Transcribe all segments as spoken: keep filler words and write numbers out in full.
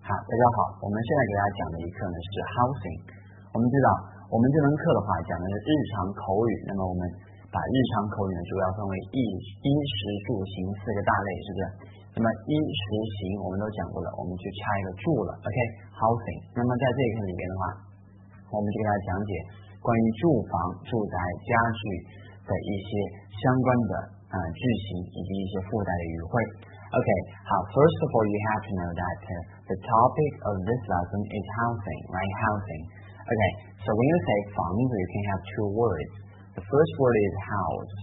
好，大家好，我们现在给大家讲的一课呢是 housing。我们知道，我们这门课的话讲的是日常口语，那么我们把日常口语呢主要分为衣衣食住行四个大类，是不是？那么衣食行我们都讲过了，我们去插一个住了 ，OK housing。那么在这一课里边的话，我们就给大家讲解关于住房、住宅、家具的一些相关的呃句型以及一些附带的语汇。Okay, uh, first of all, you have to know that uh, the topic of this lesson is housing, right? Housing. Okay, so when you say 房子, you can have two words. The first word is house.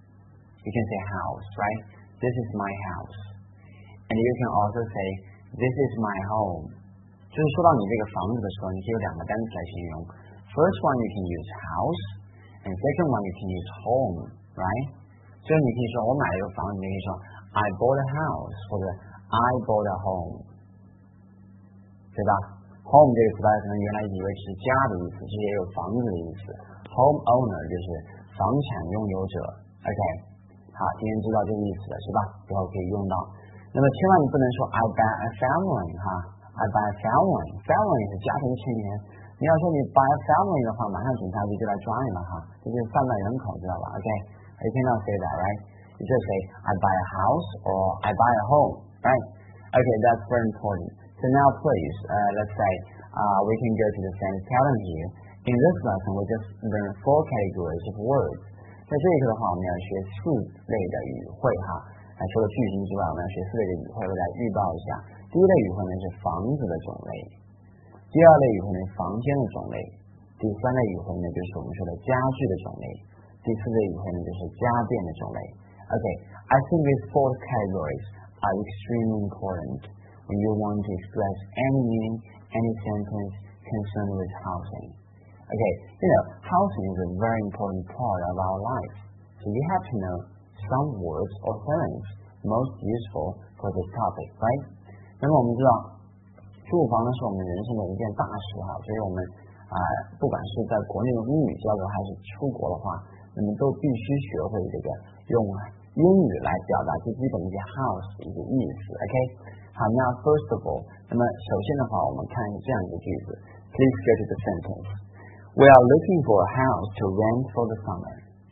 You can say house, right? This is my house. And you can also say, this is my home. 就是说到你这个房子的时候，你可以有两个单词来形容。First one, you can use house, and second one, you can use home, right? 所以你可以说我买了一个房子，你可以说I bought a house 或者 I bought a home， 对吧 ？Home 这个词大家可能原来以为是家的意思，其实也有房子的意思。Home owner 就是房产拥有者。OK， 好，今天知道这个意思了是吧？以后可以用到。那么千万你不能说 I buy a family 哈 ，I buy a family，family 是家庭成员。你要说你 buy a family 的话，马上警察局就来抓你了哈，这就是贩卖人口，知道吧 ？OK，you cannot say that, right?You just say, I buy a house or I buy a home, right? Okay, that's very important. So now please, uh, let's say uh, we can go to the sentence pattern here. In this lesson, we just learn four categories of words. 在这一课的话，我们要学四类的语汇哈。那除了句型之外，我们要学四类的语汇，为大家预报一下。第一类语汇呢是房子的种类，第二类语汇呢是房间的种类，第三类语汇呢就是我们说的家具的种类，第四类语汇呢就是家电的种类。Okay, I think these four categories are extremely important when you want to express any meaning, any sentence concerned with housing. Okay, you know, housing is a very important part of our life, so you have to know some words or terms most useful for this topic, right? 那么我们知道，住房呢是我们人生的一件大事哈，所以我们啊、呃，不管是在国内用英语交流，还是出国的话，你们都必须学会这个用英语来表达最基本的一些 house 的一些意思 ，OK？ 好，那 first of all， 那么首先的话，我们看这样一个句子 ，Please go to the sentence. We are looking for a house to rent for the summer.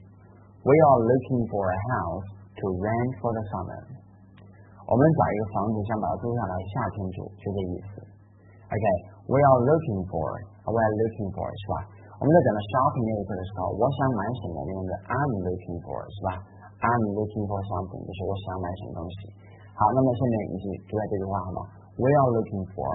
We are looking for a house to rent for the summer. 我们找一个房子，想把它租下来，夏天住，就这意思。OK，We are looking for, we are looking for 是吧？我们在讲到 shopping 那一课的时候，我想买什么，用的 I'm looking for 是吧？I'm looking for something， 就是我想买什么东西。好，那么下面一句读下这句话好吗 ？We are looking for,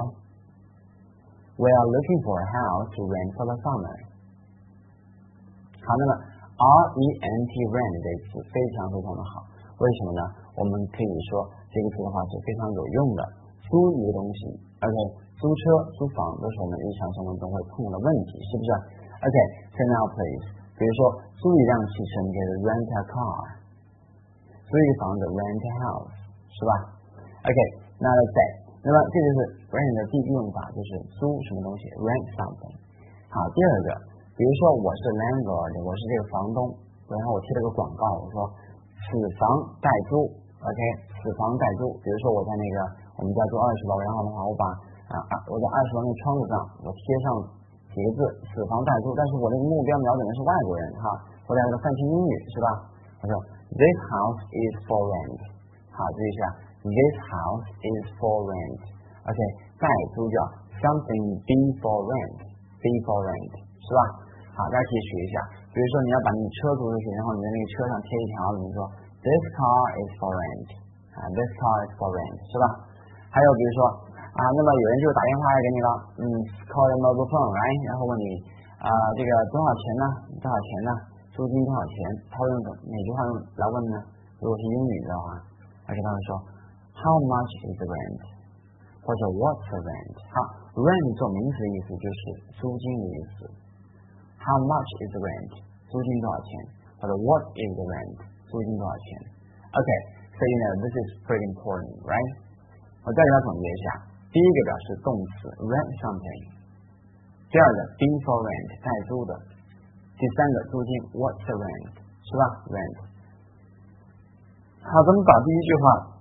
we are looking for a house to rent for the summer。好，那么 R-E-N-T rent 这个词非常非常的好，为什么呢？我们可以说这个词的话是非常有用的，租一个东西 ，OK， 租车、租房都是我们日常生活中会碰到的问题，是不是 ？OK，so now please， 比如说租一辆汽车，你可以 rent a car。租一个房子 rent a house 是吧 ？OK， 那 let's say， 那么这就是 rent 的第一用法，就是租什么东西 rent something。好，第二个，比如说我是 landlord， 我是这个房东，然后我贴了个广告，我说此房待租 ，OK， 此房待租。比如说我在那个我们家住二十楼，然后的话我把啊啊我在二十楼那窗子上我贴上几个字此房待租，但是我的目标瞄准的是外国人哈，我在那个泛听英语是吧？我说。This house is for rent. 好，注意一下 ，This house is for rent. OK， 待租叫 something be for rent, be for rent， 是吧？好，大家可以学一下。比如说你要把你车租出去，然后你在那个车上贴一条，你说 This car is for rent. 啊 ，This car is for rent， 是吧？还有比如说啊，那么有人就打电话来给你了，嗯 ，call the mobile phone， right？ 然后问你啊，这个多少钱呢？多少钱呢？租金多少钱？他用哪句话用来问呢？如果是英语的话，而且他会说 How much is the rent？ 或者 What's the rent？ 好 ，rent 做名词的意思就是租金的意思。How much is the rent？ 租金多少钱？或者 What is the rent？ 租金多少钱 ？OK，so you know this is pretty important, right？ 我再给大家总结一下，第一个表示动词 rent something， 第二个 be for rent 待租的。第三个租金 ，What's the rent？ 是吧 ？Rent。好，咱们把第一句话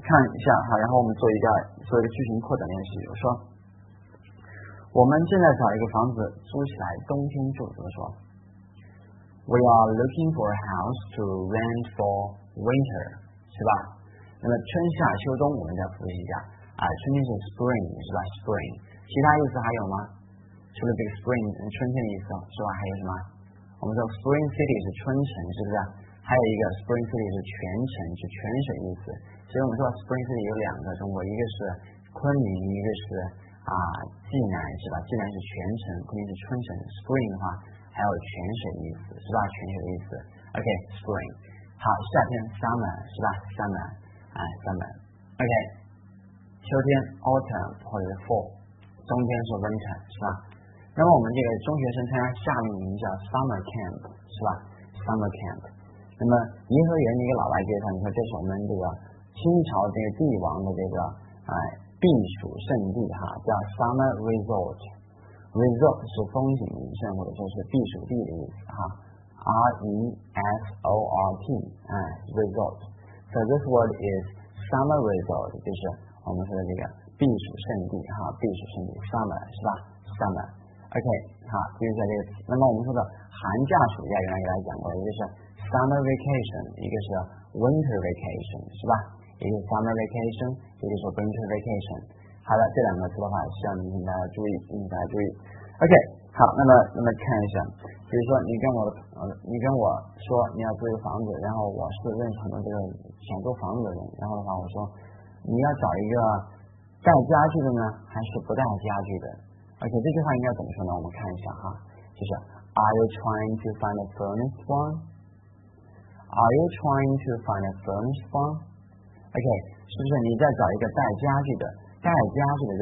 看一下哈，然后我们做一个做一个句型扩展练习。我说，我们正在找一个房子租起来冬天住，怎么说 ？We are looking for a house to rent for winter， 是吧？那么春夏秋冬我们再复习一下啊，春天是 spring 是吧 ？spring， 其他意思还有吗？除了这个 spring 春天的意思是吧？还有什么？我们说 spring city 是春城，是不是？还有一个 spring city 是泉城，是泉水意思。所以我们说 spring city 有两个中国，一个是昆明，一个是啊济南，是吧？济南是泉城，昆明是春城。spring 的话还有泉水的意思，是吧？泉水的意思。OK spring。好，夏天 summer 是吧 ？summer 啊 summer。OK， 秋天 autumn 或者是 fall， 冬天是 winter 是吧？那么我们这个中学生参加夏令营叫 summer camp 是吧 ？summer camp。那么颐和园的一个老外介绍，你说这是我们这个清朝这个帝王的这个啊、呃、避暑胜地哈，叫 summer resort。resort 是风景名胜或者说是避暑地的意思哈。R E S O R T 啊 resort。So this word is summer resort， 就是我们说的这个避暑胜地哈，避暑胜地 summer 是吧 ？summer。OK， 好，记一下这个词。那么我们说的寒假暑假原来给大家讲过，一个是 summer vacation， 一个是 winter vacation， 是吧？一个是 summer vacation， 一个是 winter vacation。好的，这两个词的话，需要你们大家注意，请大家注意。OK， 好，那么那么看一下，比如说你跟我呃，你跟我说你要租一个房子，然后我是认识很多这个想租房子的人，然后的话我说你要找一个带家具的呢，还是不带家具的？而且这句话应该怎么说呢？我们看一下哈，就是 Are you trying to find a furnished one? Are you trying to find a furnished one? OK， 是不是你在找一个带家具的？带家具的叫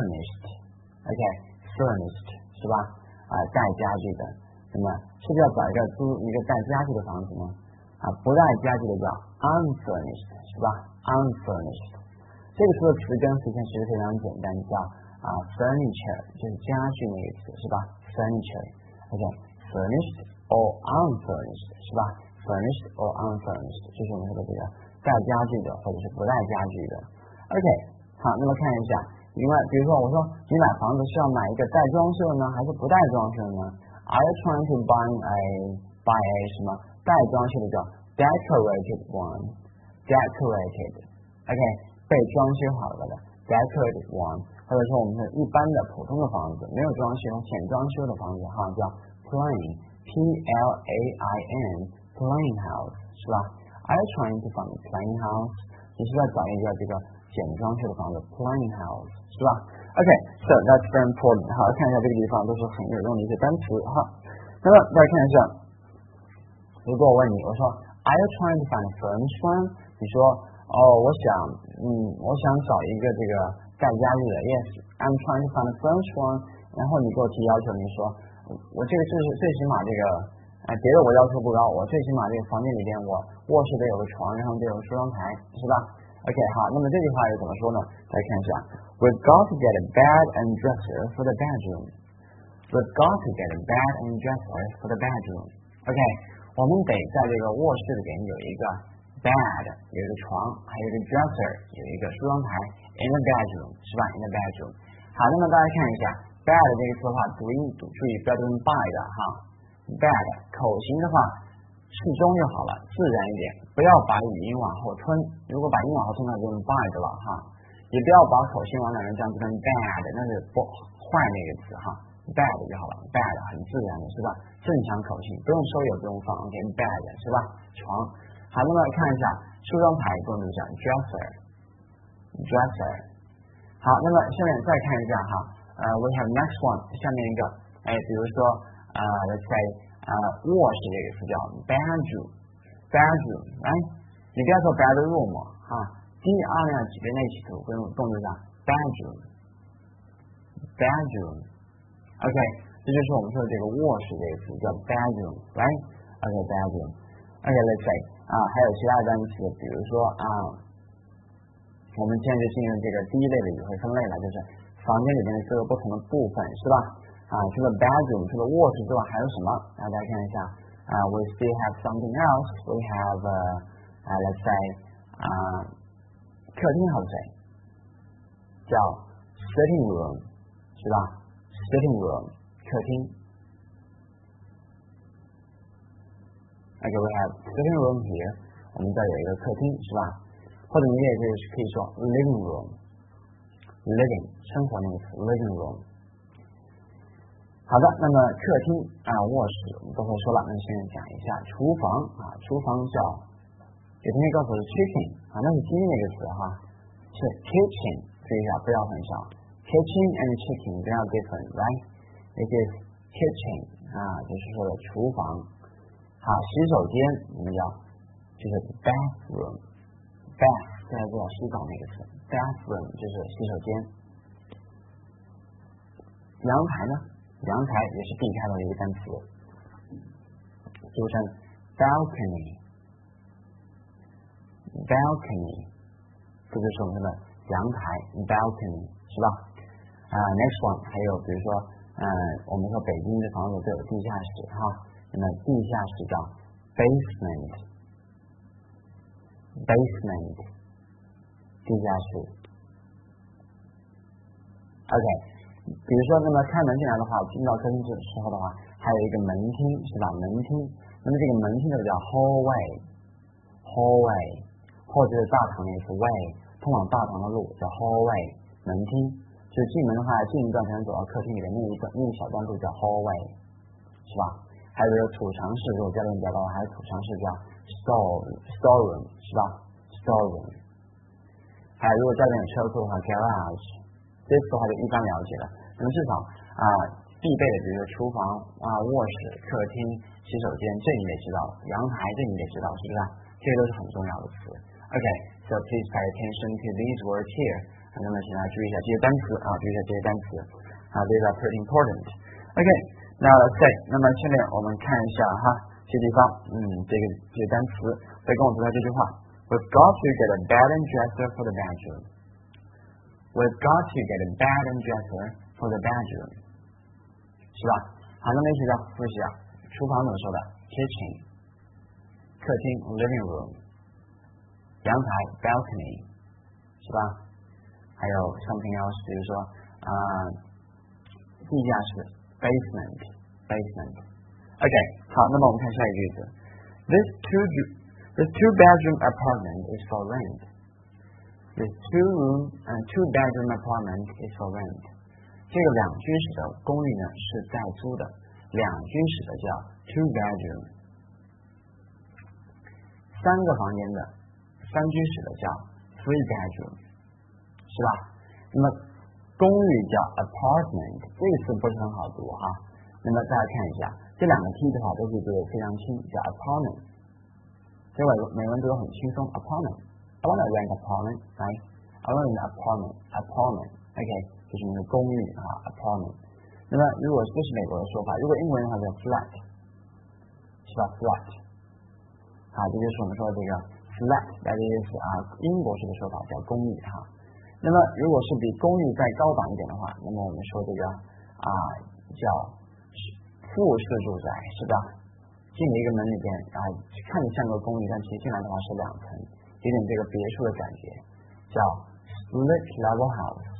furnished。OK，furnished 是吧？啊，带家具的，那么是不是要找一个租一个带家具的房子呢？啊，不带家具的叫 unfurnished， 是吧 ？unfurnished 这个词的词根实际上其实非常简单，叫啊 furniture， 就是家具那个词，是吧 ？furniture。OK，furnished or unfurnished， 是吧 ？furnished or unfurnished， 就是我们说的这个带家具的或者是不带家具的。OK， 好，那么看一下。另外，比如说我说你买房子是要买一个带装修的呢，还是不带装修的呢 ？Are you trying to buy a buy a 什么带装修的叫 decorated one，decorated，OK， 被装修好了的 decorated one， 或者说我们是一般的普通的房子，没有装修、简装修的房子哈，叫 plain，P L A I N，plain house 是吧 ？Are you trying to find a plain house？ 你是要找一个这个简装修的房子 plain house 是吧 ？OK， so that's very important。好，看一下这个地方都是很有用的一些单词哈。那么再看一下，如果我问你，我说 Are you trying to find a furnished one？ 你说哦，我想嗯，我想找一个这个带家具的 ，Yes， I'm trying to find a furnished one。然后你给我提要求，你说我这个最最起码这个哎，别的我要求不高，我最起码这个房间里边我卧室得有个床，然后得有个梳妆台，是吧？OK， 好，那么这句话又怎么说呢？来看一下 ，We've got to get a bed and dresser for the bedroom. We've got to get a bed and dresser for the bedroom. OK， 我们得在这个卧室里边有一个 bed， 有一个床，还有一个 dresser， 有一个梳妆台 in the bedroom， 是吧 ？in the bedroom。好，那么大家看一下 bed 这个词的话，读音读注意不要读成 by 的哈 ，bed 口型的话。适中就好了，自然一点，不要把语音往后吞。如果把音往后吞，那就用 bad 了哈。也不要把口型往两边这样读成 bad， 那是不坏那个词哈 ，bad 就好了 ，bad 很自然的是吧？正常口型，不用收也不用放 ，OK bad 是吧？床。好，那么看一下梳妆台，跟我们讲 dresser，dresser。好，那么下面再看一下哈，呃、uh, ，we have next one， 下面一个，哎，比如说呃、uh, ，let's say。呃，卧室这个词叫 bedroom，bedroom， 来，你不要说 bedroom 哈 ，d 二两几个那一起读，跟动词上 bedroom，bedroom，OK， 这就是我们说的这个卧室这个词叫 bedroom， 来 ，OK bedroom，OK let's say 啊，还有其他单词，比如说啊，我们现在就进入这个第一类的语汇分类了，就是房间里面的各个不同的部分，是吧？啊，除了 bedroom， 除了卧室之外还有什么？大家看一下啊 ，we still have something else. We have, uh, uh, let's say, uh, 客厅还有谁？叫 sitting room， 是吧 ？sitting room， 客厅。Okay, we have sitting room here， 我们这有一个客厅，是吧？或者你也可以可以说 living room，living 生活那个词 living room。好的，那么客厅啊、卧室我们都会说了，那现在讲一下厨房啊，厨房叫有同学告诉我是 kitchen 啊，那是今天那个词哈，是 kitchen， 注意一下不要混淆 ，kitchen and chicken they are different, right? It is kitchen 啊，就是说的厨房。好，洗手间我们叫就是 bathroom，bath 大家知道洗澡那个词 ，bathroom 就是洗手间。阳台呢？阳台也是 B 开头的一个单词，读成 balcony，balcony， 这就是我们的阳台 balcony， 是吧？啊、uh, ，next one 还有比如说，嗯、呃，我们说北京的房子都有地下室哈，那么地下室叫 basement，basement， 地下室。OK。比如说，那么开门进来的话，进到客厅的时候的话，还有一个门厅，是吧？门厅，那么这个门厅呢叫 hallway，hallway， 或者是大堂那个是 way， 通往大堂的路叫 hallway， 门厅。就是进门的话，进一段才能走到客厅里的那一段那一小段路叫 hallway， 是吧？还有一个储藏室，如果家里面讲到还有储藏室叫 store storeroom， 是吧 ？storeroom。还有如果家里面有车库的话 garage， 这次的话就一般了解了。那么至少啊、呃，必备的，比如说厨房啊、卧室、客厅、洗手间，这你得知道；阳台这你得知道，是不是？这些都是很重要的词。OK, so please pay attention to these words here. 那么请大家注意一下这些单词啊，注意一下这些单词啊 ，these are pretty important. OK, now let's say. 那么下面我们看一下哈，这地方，嗯，这个这些单词，再跟我读下这句话 ：We've got to get a bed and dresser for the bedroom. We've got to get a bed and dresser for the bedroom. 是吧？好，那么一起再复习啊。厨房怎么说的 ？Kitchen， 客厅 living room， 阳台 balcony， 是吧？还有 something else， 比如说啊、呃，地下室 basement basement。OK， 好，那么我们看下一个句子 ：This two this two bedroom apartment is for rent. This two room and two bedroom apartment is for rent. 这个两居室的公寓呢是在租的，两居室的叫 two bedroom， 三个房间的三居室的叫 three bedroom， 是吧？那么公寓叫 apartment， 这个词不是很好读哈。那么大家看一下，这两个 t 的话都是读得非常轻，叫 apartment， 这个美文读得很轻松 apartment。I want to rent apartment, right? I want an apartment, apartment. OK， 就是那个公寓啊 ，apartment。那么如果这是美国的说法，如果英文的话叫 flat， 是吧 ？flat。啊，这就是我们说的这个 flat， that is 啊，英国式的说法叫公寓哈。那么如果是比公寓再高档一点的话，那么我们说这个啊叫复式住宅，是吧？进了一个门里边啊，看着像个公寓，但其实进来的话是两层。有点这个别墅的感觉，叫 split level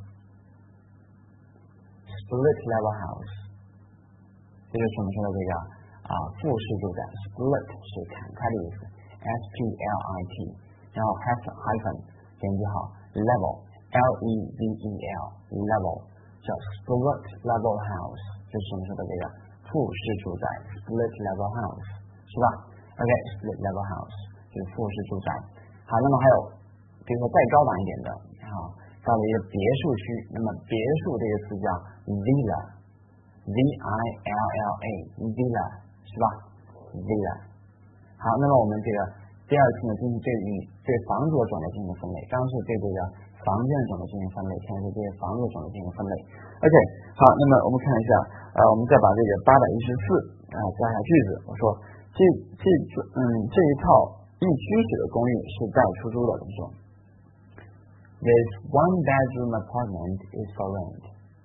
house。split level house， 这就是我们说的这个啊复式住宅 ，split 是砍开的意思 ，s p l i t， 然后 hyphen hyphen 连接号 level l e v e l level 叫 split level house， 就是我们说的这个复式住宅 split level house， 是吧 ？OK split level house 就是复式住宅。好，那么还有，比如说再高档一点的，啊，到了一个别墅区，那么别墅这个词叫 villa，v i l l a villa 是吧 ？villa。好，那么我们这个第二次呢，进行对于对房子的种类进行分类，刚刚是对这个房间的种类进行分类，现在是对房子的种类进行分类。OK， 好，那么我们看一下，呃，我们再把这个八百一十四啊加一下句子，我说这这嗯这一套。一居室的公寓是带出租的，怎么说 ？This one bedroom apartment is for rent.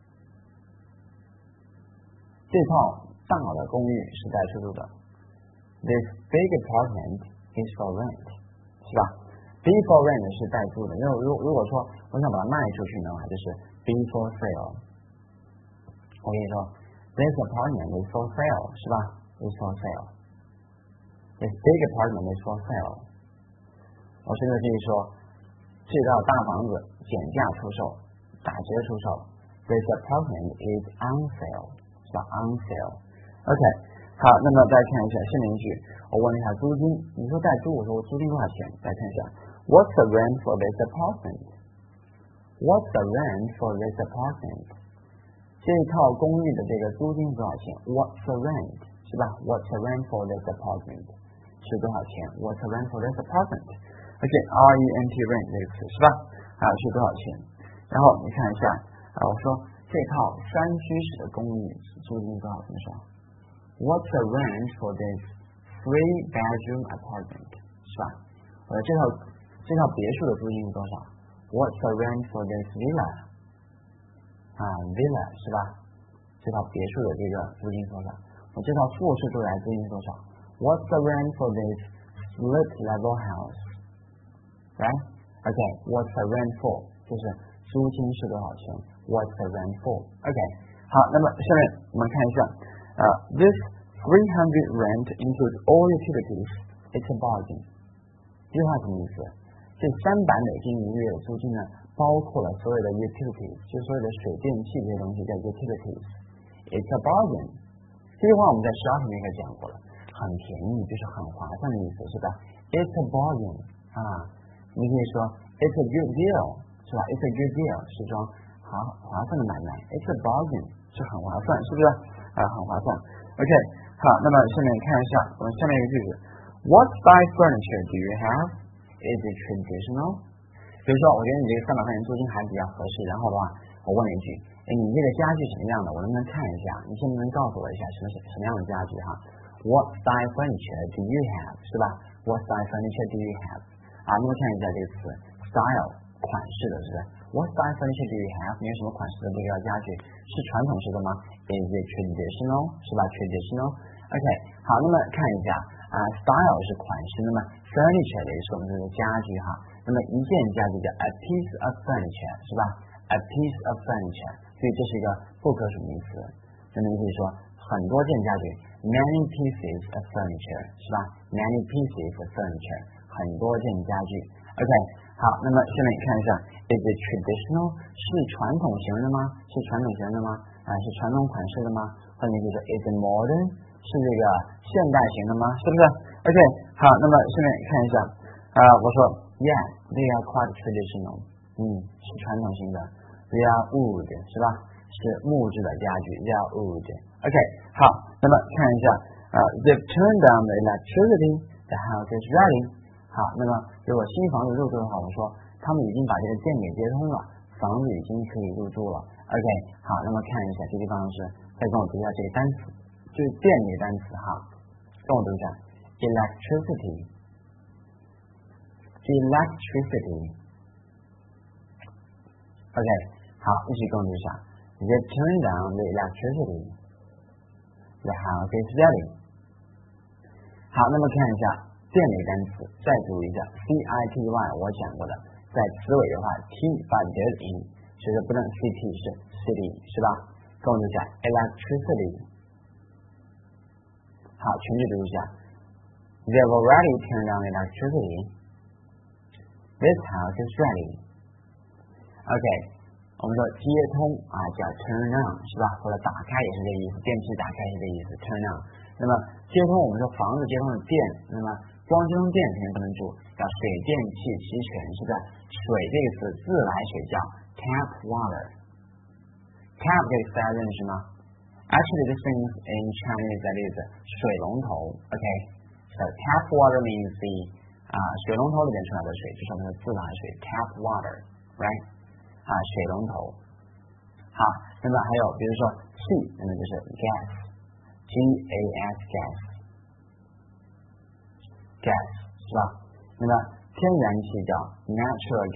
这套大的公寓是带出租的。This big apartment is for rent. 是吧？ before rent 是带注的，因为如如果说我想把它卖出去的话，就是 before sale。我跟你说 ，this apartment is for sale， 是吧 ？is for sale。This big apartment is for sale。我现在可以说，这套大房子减价出售，打折出售。This apartment is on sale， 是吧 ？on sale。OK， 好，那么再看一下下面一句，我问一下租金，你说带租，我说我租金多少钱？再看一下 ，What's the rent for this apartment？What's the rent for this apartment？ 这套公寓的这个租金多少钱 ？What's the rent？ 是吧 ？What's the rent for this apartment？ 是多少钱 ？What's the rent for this apartment？ 而且 R E N T rent 这个词是吧？啊，是多少钱？然后你看一下啊，我说这套山区式的公寓租金多少？怎么说 ？What's the rent for this three bedroom apartment？ 是吧？我说这套这套别墅的租金是多少 ？What's the rent for this villa？ 啊 ，villa 是吧？这套别墅的这个租金多少？我这套复式住宅租金多少 ？What's the rent for this split level house？Right？ OK， What's the rent for？ 就是租金是多少钱 ？What's the rent for？OK， 好，那么下面我们看一下，呃 ，This three hundred rent includes all utilities. It's a bargain。这句话什么意思？这三百美金一个月的租金呢，包括了所有的 utilities， 就是所有的水电气这些东西叫 utilities。It's a bargain。这句话我们在十二条里面讲过了，很便宜就是很划算的意思，是吧 ？It's a bargain 啊。你可以说 it's a good deal， 是吧 ？It's a good deal 是桩划划算的买卖。It's a bargain 是很划算，是不是？啊，很划算。OK， 好，那么下面看一下我们下面一个句子 ：What style furniture do you have? Is it traditional？ 比如说，我觉得你这个三百块钱租金还比较合适，然后的话，我问了一句：哎，你这个家具什么样的？我能不能看一下？你现在能告诉我一下什么什么样的家具哈 ？What style furniture do you have？ 是吧 ？What style furniture do you have？啊，那么看一下这个词 style 款式的是吧 ？What style furniture do you have？ 你有什么款式的这个家具？是传统式的吗 ？Is it traditional？ 是吧 ？Traditional。OK， 好，那么看一下啊 ，style 是款式，那么 furniture 也是我们这个家具哈。那么一件家具叫 a piece of furniture， 是吧 ？A piece of furniture， 所以这是一个不可数名词。那么你可以说很多件家具 ，many pieces of furniture， 是吧 ？Many pieces of furniture。很多件家具 ，OK， 好，那么下面看一下 ，Is it traditional？ 是传统型的吗？是传统型的吗？啊，是传统款式的吗？或者你可以说 Is it modern？ 是这个现代型的吗？是不是 ？OK， 好，那么下面看一下，啊，我说 ，Yeah，they are quite traditional， 嗯，是传统型的 ，They are wood， 是吧？是木质的家具 ，They are wood。OK， 好，那么看一下，啊 ，They've turned down the electricity，the house is ready。好，那么如果新房子入住的话，我说他们已经把这个电给接通了，房子已经可以入住了。OK， 好，那么看一下这地方是再跟我读一下这个单词，就是电这个单词哈，跟我读一下 electricity，electricity。OK， 好，一起跟我读一下 ，They turn down the electricity，the house is ready。好，那么看一下。电力单词再读一下 C I T Y， 我讲过的，在词尾的话 T 把 d in， 其实不能 C T 是 city 是吧？跟我读一下 electricity。好，全句读一下 They've already turned on electricity. This house is ready. OK， 我们说接通啊叫 turn on 是吧？或者打开也是这个意思，电器打开是这个意思 turn on。那么接通我们说房子接通的电，那么光接通电肯定不能住，要水电气齐全，是不是？水这个词自来水叫 tap water。tap 这个词大家认识吗 ？Actually, this means in Chinese that is 水龙头。OK，so tap water means the 啊水龙头里面出来的水，就是我们的自来水 tap water，right？ 啊水龙头。好，那么还有比如说气，那么就是 gas。G A S gas，gas 是吧？那么天然气叫 natural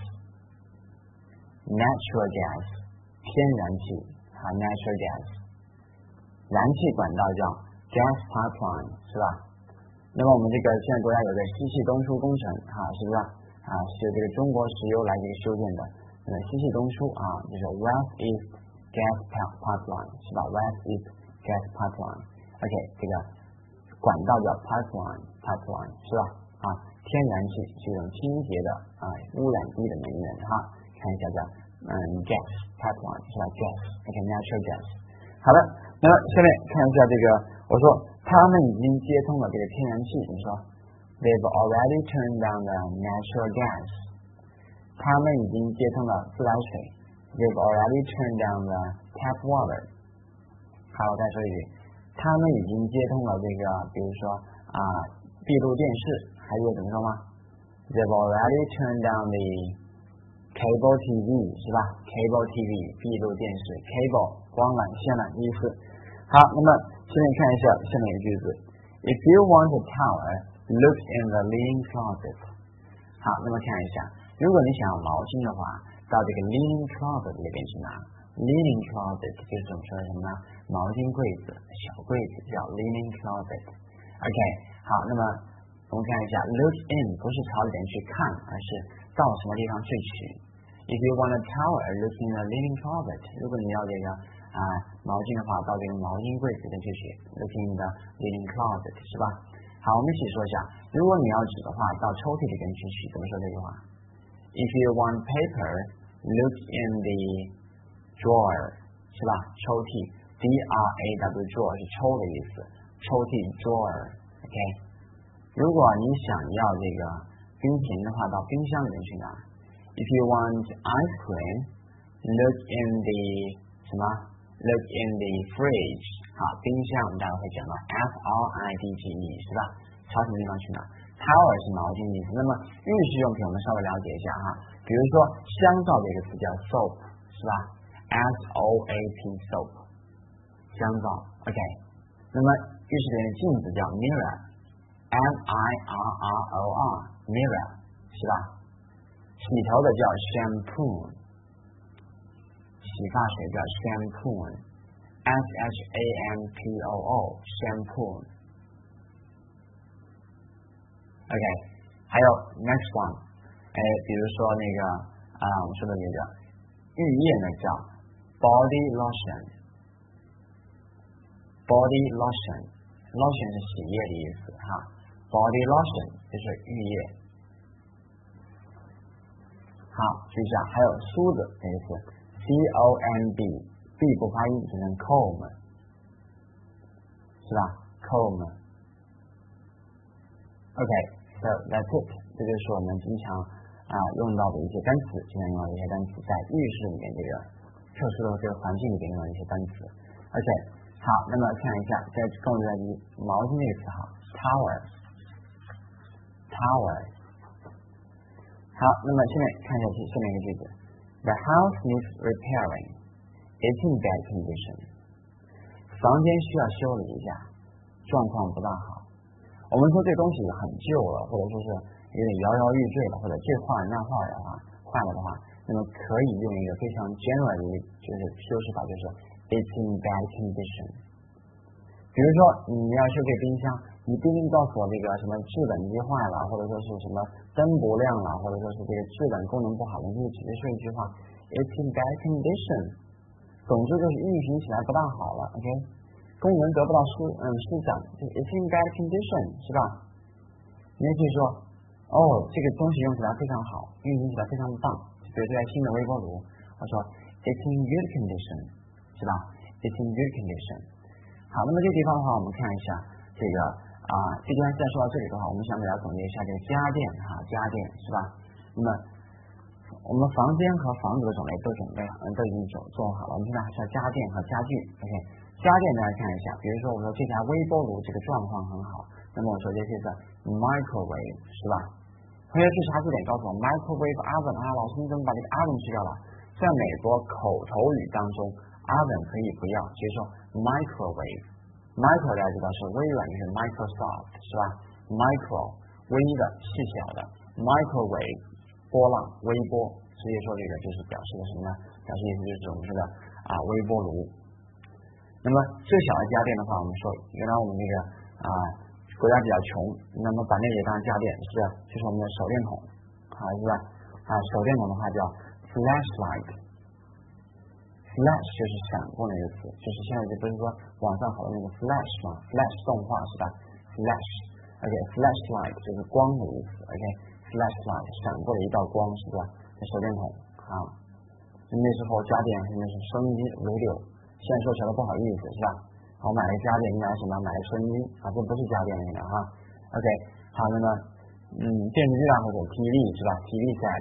gas，natural gas 天然气啊 natural gas， 燃气管道叫 gas pipeline 是吧？那么我们这个现在国家有个西气东输工程啊，是不是？啊啊是由这个中国石油来这个修建的，呃西气东输啊，就是 West East Gas Pipeline 是吧 ？West East Gas Pipeline，OK， 这个管道叫 pipeline pipeline 是吧？啊，天然气是一种清洁的啊污染低的能源哈，看一下叫嗯 gas pipeline 是吧 ？gas，OK natural gas。好的，那么下面看一下这个，我说他们已经接通了这个天然气，怎么说 ？They've already turned on the natural gas。他们已经接通了自来水。They've already turned on the tap water。好，我再说一句，他们已经接通了这个，比如说啊，闭路电视，还有怎么说吗 ？They've already turned on the cable T V， 是吧 ？Cable T V， 闭路电视 ，cable 光缆线的意思。好，那么下面看一下下面一个句子 ：If you want a towel, look in the linen closet。好，那么看一下，如果你想要毛巾的话，到这个 linen closet 里边去拿。linen closet 就是怎么说什么呢？毛巾柜子，小柜子叫 linen closet。OK， 好，那么我们看一下 ，look in 不是朝里边去看，而是到什么地方去取。If you want a towel, look in the linen closet。如果你要这个啊毛巾的话，到这个毛巾柜子里去取 ，look in the linen closet， 是吧？好，我们一起说一下，如果你要纸的话，到抽屉里边去取，怎么说这句话 ？If you want paper, look in the drawer， 是吧？抽屉 ，D R A W drawer 是抽的意思，抽屉 drawer，OK。如果你想要这个冰淇淋的话，到冰箱里面去拿。If you want ice cream, look in the 什么 ？Look in the fridge。好，冰箱我们待会会讲到 F R I D G E， 是吧？朝什么地方去拿 ？Towel 是毛巾的意思。那么浴室用品我们稍微了解一下哈，比如说香皂这个词叫 soap， 是吧 ？S O A P soap， 香皂 ，OK。那么浴室里面的镜子叫 mirror。M I R R O R mirror 是吧？洗头的叫 shampoo， 洗发水叫 shampoo，S H A M P O O shampoo。OK， 还有 next one， 哎，比如说那个啊，我们说的那个浴液呢叫 body lotion，body lotion，lotion 是洗液的意思哈。Body lotion 就是浴液。好，注意一下，还有梳子这个词 ，C O M B， B 不发音，只能 comb， 是吧 ？comb。OK，so that's it， 这就是我们经常啊用到的一些单词，经常用到的一些单词，在浴室里面这个特殊的这个环境里面用到的一些单词。OK， 好，那么看一下，再更在于毛巾这个词哈 ，towel。Tower。好，那么现在看一下下面一个句子 ：The house needs repairing. It's in bad condition. 房间需要修理一下，状况不大好。我们说这东西很旧了，或者说是有点摇摇欲坠了，或者这坏那坏的话，坏了的话，那么可以用一个非常 general 的就是修饰法，就是 It's in bad condition。比如说你要修这冰箱。你不一定告诉我这个什么制冷机坏了，或者说是什么灯不亮了，或者说是这个制冷功能不好，你可以直接说一句话 ，It's in bad condition。总之就是运行起来不大好了 ，OK， 功能得不到施嗯施展，就 It's in bad condition， 是吧？你也可以说，哦，这个东西用起来非常好，运行起来非常棒。比如这台新的微波炉，我说 It's in good condition， 是吧 ？It's in good condition。好，那么这个地方的话，我们看一下这个。啊，这边再说到这里的话，我们想给大家总结一下这个家电哈，家电是吧？那么我们房间和房子的种类都准备好，都已经做做好了。我们现在还是要家电和家具 ，OK？ 家电大家看一下，比如说我说这台微波炉这个状况很好，那么我说这是个 microwave 是吧？同学去查字典告诉我 microwave oven 啊，老师你怎么把这个 oven 去掉了？在美国口头语当中 oven 可以不要，直接说 microwave。Micro 大家知道是微软，就是 Microsoft 是吧 ？Micro 微的细小的 ，Microwave 波浪微波，直接说这个就是表示的什么呢？表示意思就是我们说的啊微波炉。那么最小的家电的话，我们说原来我们这个啊国家比较穷，那么把那个当家电是就是我们的手电筒啊好是吧？啊，手电筒的话叫 flashlight。flash 就是闪过那个词，就是现在就不是说网上好的那个 flash 嘛 ，flash 动画是吧 ？flash，OK，flashlight 就是光的意思 ，OK，flashlight 闪过的一道光是吧？手电筒啊，那时候家电现在是收音机 radio， 现在说起来不好意思是吧？好，买了家电，你买什么？买了收音机啊，这不是家电了现在哈 ，OK， 好，那么嗯，电视机啊或者 T V 是吧 ？T V set，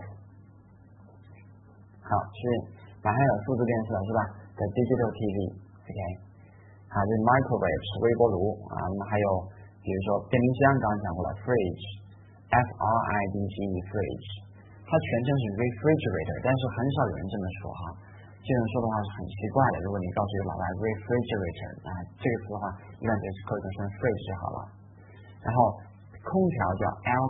好是。马上有数字电视了是吧 ？The digital T V，OK， 好，这是 microwave 是微波炉啊，那么还有比如说电冰箱，刚刚讲过了 fridge，F R I D G E fridge， 它全称是 refrigerator， 但是很少有人这么说哈，这种说的话是很奇怪的。如果你告诉一个老外 refrigerator， 啊，这个词的话一般就是口语成 fridge 就好了。然后空调叫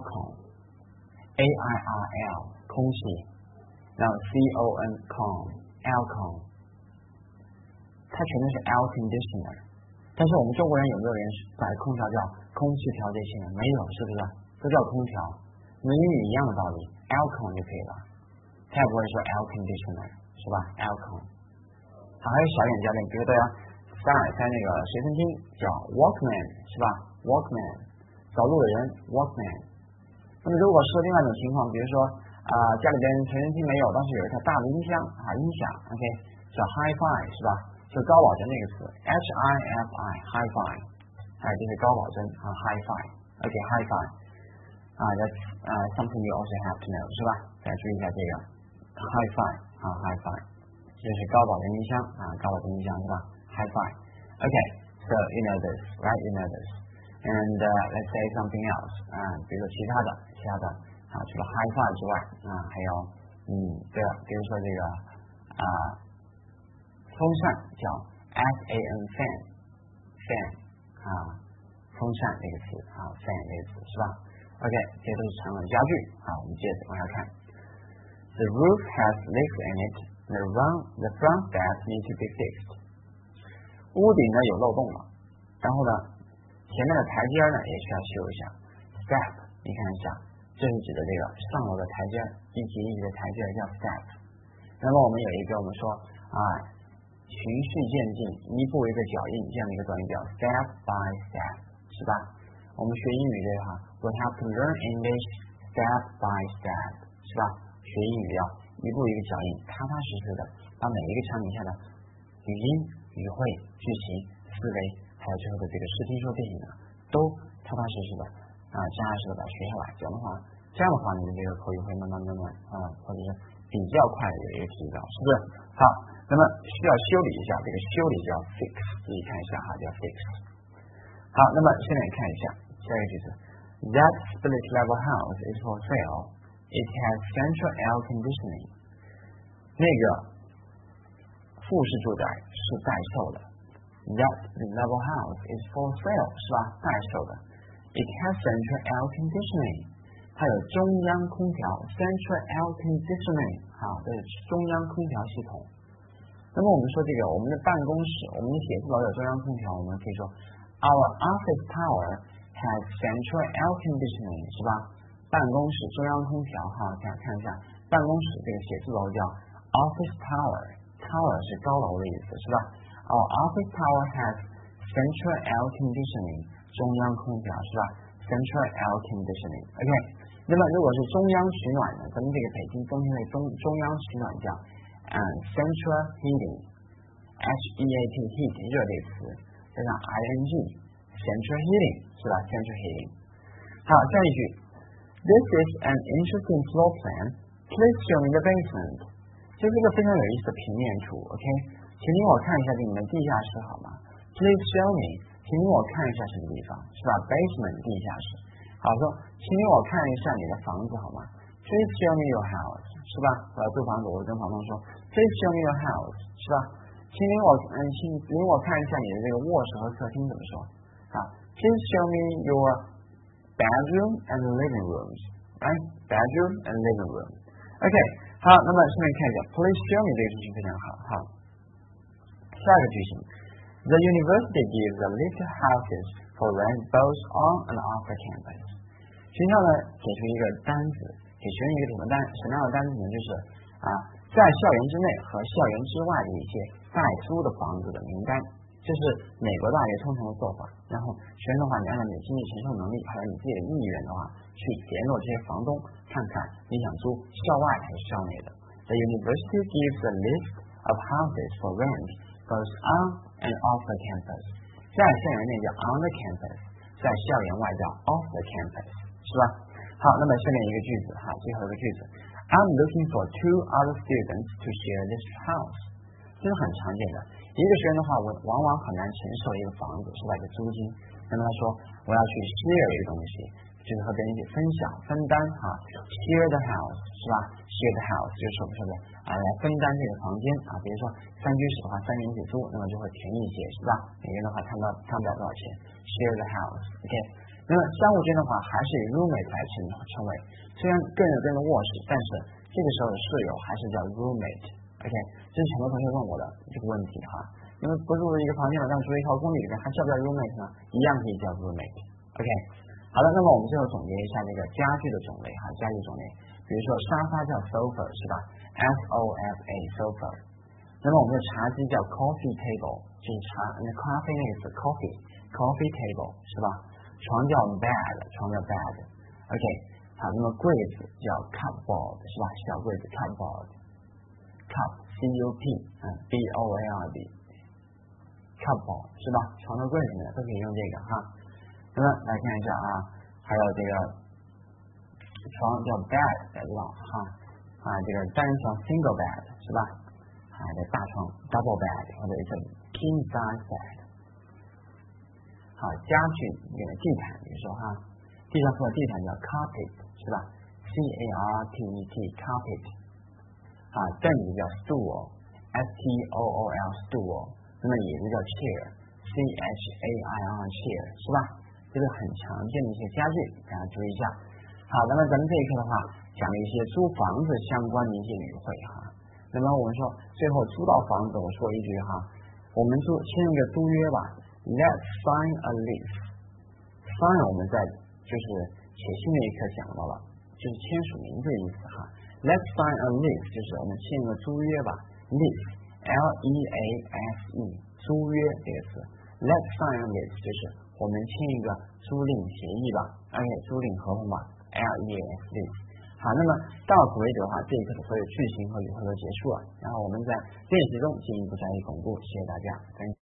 aircon，A I R L 空气，然后 C O N con。aircon， 它全都是 air conditioner， 但是我们中国人有没有人把空调叫空气调节器呢？没有，是不是？都叫空调，那英语一样的道理 ，aircon 就可以了。它也不会说 air conditioner， 是吧 ？aircon。好，还有小点家电，比如大家塞耳塞那个随身听叫 Walkman， 是吧 ？Walkman， 走路的人 Walkman。那么如果是另外一种情况，比如说啊、呃，家里边随身听没有，但是有一台大的音箱啊，音响 ，OK， 叫 Hi-Fi 是吧？就高保真这个词 ，H I F I，Hi-Fi， 哎，这是高保真啊 ，Hi-Fi，OK，Hi-Fi， 啊 ，That's 啊 something you also have to know 是吧？大家注意一下这个 Hi-Fi 啊 ，Hi-Fi， 这是高保真音箱啊，高保真音箱是吧 ？Hi-Fi，OK，so you know this, right? You know this，and uh, let's say something else 啊，比如说其他的，其他的。啊，除了 Hi-Fi 之外，啊，还有，嗯，对了，比如说这个啊，风扇叫 F A N fan，fan 啊，风扇这个词啊 ，fan 这个词是吧 ？OK， 这些都是常用家具啊，我们接着往下看。The roof has leaks in it. The front the front steps need to be fixed. 屋顶呢有漏洞了，然后呢，前面的台阶呢也需要修一下。Step， 你看一下。这是指的这个上楼的台阶，一级一级的台阶叫 step。那么我们有一个我们说啊，循序渐进，一步一个脚印这样的一个短语叫 step by step， 是吧？我们学英语这个哈 ，we have to learn English step by step， 是吧？学英语要一步一个脚印，踏踏实实的把每一个场景下的语音、语汇、剧情、思维，还有最后的这个视听说电影呢，都踏踏实实的。啊，扎实的把它学下来，这样的话，这样的话，你的这个口语会慢慢慢慢啊，或者是比较快的有一个提高，是不是？好，那么需要修理一下，这个修理叫 fix， 自己看一下哈，叫 fix。好，那么现在看一下下一个句子 ，That split level house is for sale. It has central air conditioning. 那个复式住宅是待售的。That level house is for sale， 是吧？待售的。It has central air conditioning， 它有中央空调 central air conditioning， 啊，这是中央空调系统。那么我们说这个，我们的办公室，我们的写字楼有中央空调，我们可以说 Our office tower has central air conditioning， 是吧？办公室中央空调，哈，大家看一下，办公室这个写字楼叫 office tower，tower 是高楼的意思，是吧 ？Our office tower has central air conditioning。中央空调是吧 ？Central air conditioning。OK， 那么如果是中央取暖呢？咱们这个北京冬天的中中央取暖叫嗯 central heating，H E A T heat 热这个词，加上 I N G central heating 是吧 ？Central heating。好，下一句 ，This is an interesting floor plan. Please show me the basement。这是一个非常有意思的平面图。OK， 请您我看一下这里面地下室好吗 ？Please show me。请您我看一下什么地方，是吧 ？Basement 地下室。好说，请您我看一下你的房子好吗 ？Please show me your house， 是吧？我要租房子，我跟房东说 ，Please show me your house， 是吧？请您我嗯，请您我看一下你的这个卧室和客厅怎么说？啊 ，Please show me your bedroom and living rooms，right？ Bedroom and living room。OK， 好，那么下面看一下 ，Please show me 这个句型非常好，好。下一个句型。The university gives a list of houses for rent both on and off the campus. 学校呢给出一个单子，给给学生一个什么单什么样的单词呢？就是啊，在校园之内和校园之外的一些待租的房子的名单，这是美国大学通常的做法。然后学生的话，你按照你的经济承受能力，还有你自己的意愿的话，去联络这些房东，看看你想租校外还是校内的。The university gives a list of houses for rent both on and off the campus. 在校园内叫 on the campus， 在校园外叫 off the campus， 是吧？好，那么下面一个句子哈，最后一个句子 I'm looking for two other students to share this house。 这是很常见的，一个学生的话，我往往很难承受一个房子是吧，一个租金。那么他说我要去 share 一个东西，就是和别人一起分享分担哈 ，share the house 是吧 ？share the house 就是说不说的啊，来分担这个房间啊。比如说三居室的话，三人一起租，那么就会便宜一些是吧？每个人的话摊不摊不了多少钱 ，share the house，OK。那么商务间的话，还是以 roommate 来称称谓，虽然个人有个人的卧室，但是这个时候的室友还是叫 roommate，OK。这是很多同学问我的这个问题哈，因为不住一个房间了，但住一套公寓里面，还叫不叫 roommate 呢？一样可以叫 roommate，OK。好的，那么我们最后总结一下这个家具的种类哈，家具种类，比如说沙发叫 sofa 是吧 ？S O F A sofa。那么我们的茶几叫 coffee table， 就是茶那咖啡那个词 coffee coffee table 是吧？床叫 bed， 床叫 bed，OK。好，那么柜子叫 cupboard 是吧？小柜子 cupboard，cup C U P 嗯 B O A R D cupboard 是吧？床头柜里面都可以用这个哈。那么来看一下啊，还有这个床叫 bed 对吧？哈啊，这个单人床 single bed 是吧？啊，这大床 double bed 或者是 king size bed。好，家具这个地毯，比如说哈，地上铺的地毯叫 carpet 是吧 ？C A R P E T carpet。啊，凳子叫 stool S T O O L stool。那么椅子叫 chair C H A I R chair 是吧？这是很常见的一些家具，大家注意一下。好，那么咱们这一课的话，讲了一些租房子相关的一些语汇哈。那么我们说，最后租到房子，我说一句哈，我们租签一个租约吧 ，Let's sign a lease。sign 我们在就是写信那一课讲到了，就是签署名字的意思哈。Let's sign a lease 就是我们签一个租约吧 ，lease L E A S E 租约这个词 ，Let's sign a lease 就是我们签一个租赁协议吧 ，OK 租赁合同吧 ，L E A S lease。好，那么到此为止的话，这一课的所有句型和语汇都结束了，然后我们在练习中进一步加以巩固，谢谢大家。